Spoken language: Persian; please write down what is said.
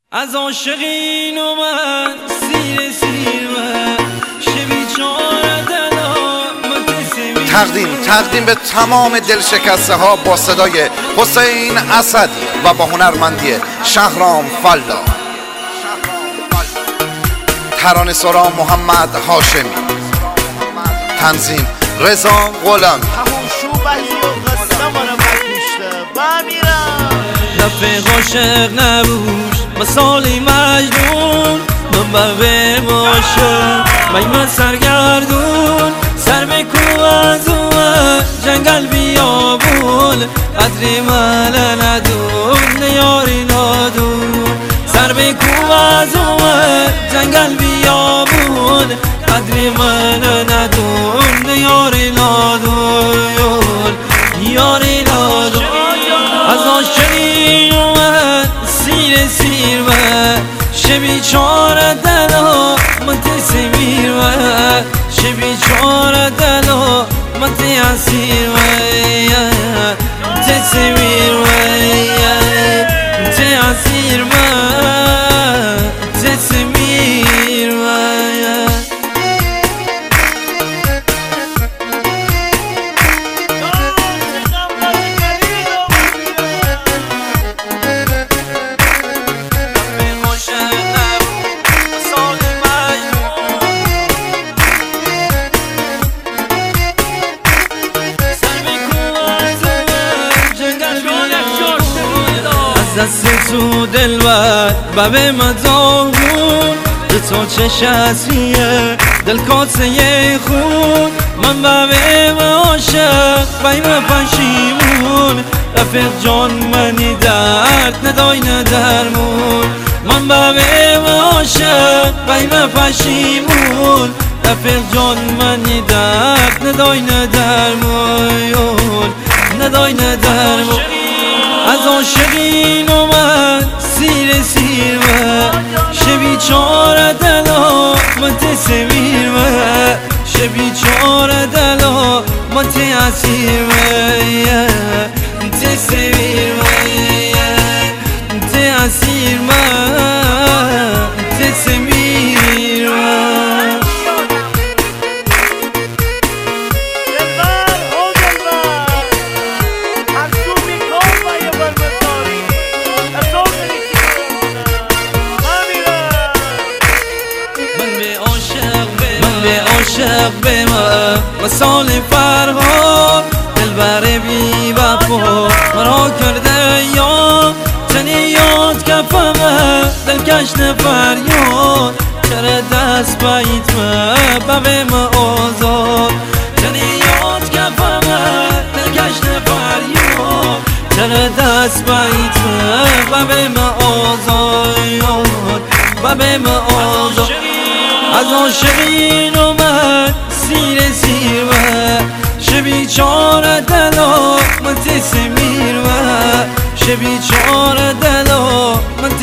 از عاشقین اومد سیر و بیچاره دلا تقدیم به تمام دلشکسته ها با صدای حسین اسدی و با هنرمندی شهرام فلا. ترانه سرا محمد هاشمی، تنظیم رضا غلامی. رفیق عاشق نبوش مثالی مجنون، من به عاشق من سرگردون، سر بکو از اومد جنگل بیابون، قدری من ندون یاری نادون، سر بکو از اومد جنگل بیابون، قدری من ندون یاری نادون یاری نادون. از عاشقین اومد سیر و بیچاره دلا متسمیر و بیچاره دلا متاسیر و تسمیر و تاسیر و تسمیر و دست تو دلبر ببه مداغون، به تو چه شسیه دل کاسه خون، من ببه عاشق بیم پشیمون، رفیق جان منی درد ندای ندرمون، من ببه عاشق بیم پشیمون، رفیق جان منی درد ندای ندرمون ندای ندرمون. از عاشقین اومد سیر و بیچاره دلا متسمیر و بیچاره دلا متاسیر و تسمیر و تاسیر و تسمیر و عاشق به ما مثال فرهاد، دلبر بی وفا مرا کرده یا تنی یاد کفمه دلکش فریاد، چرا دست بایت ببه ما آزاد، تنی یاد کفمه دلکش فریاد، چرا دست بایت ببه ما آزاد ببه ما آزاد. از عاشقین اومد سیر و بیچاره دلا متسمیر و بیچاره دلا